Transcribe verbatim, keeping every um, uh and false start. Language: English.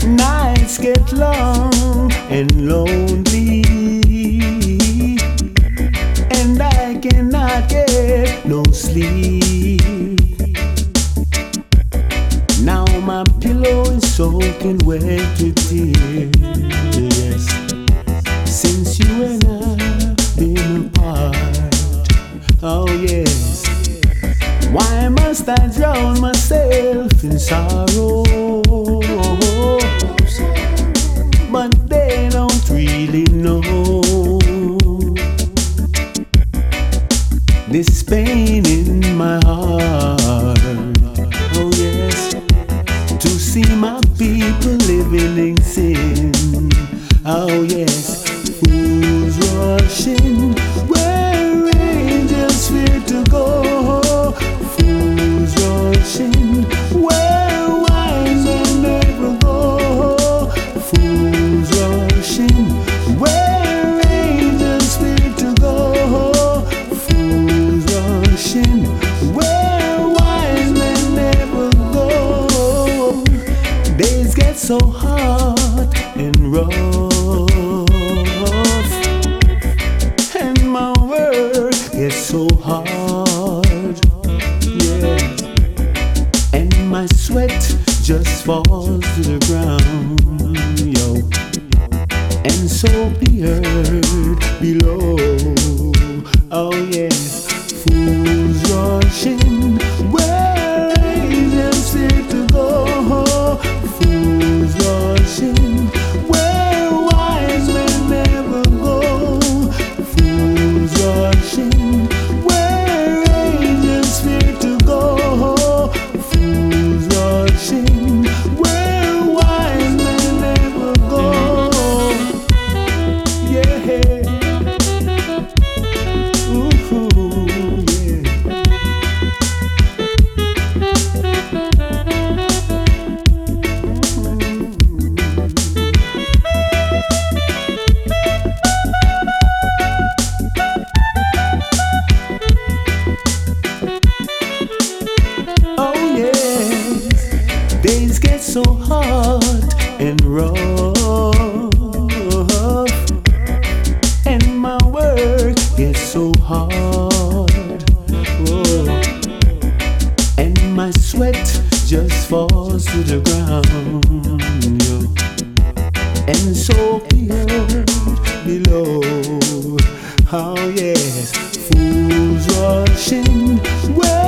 Nights get long and lonely, and I cannot get no sleep. Now my pillow is soaking wet with tears, since you and I been apart. Oh yes, why must I drown myself in sorrow? But they don't really know this pain in my heart. Oh yes, to see my people living in sin. Oh yes, fools rushing where angels fear to go. Fools rushing where wise men never go. Fools rushing where angels fear to go. Fools rushing where wise men never go. Days get so hot and rough, and my work gets so hard, yeah, and my sweat just falls to the ground, yo, and so the earth below. Oh yes, fools rushing where angels fear to go. Fools rushing where wise men never go. Fools rushing where angels fear to go. Fools rushing where wise men never go. Yeah. Ooh, yeah. Oh yes, days get so hot and rough, and my work gets so hard. Whoa. And my sweat just falls to the ground, yo. And so the earth below. Oh yes, fools rushing where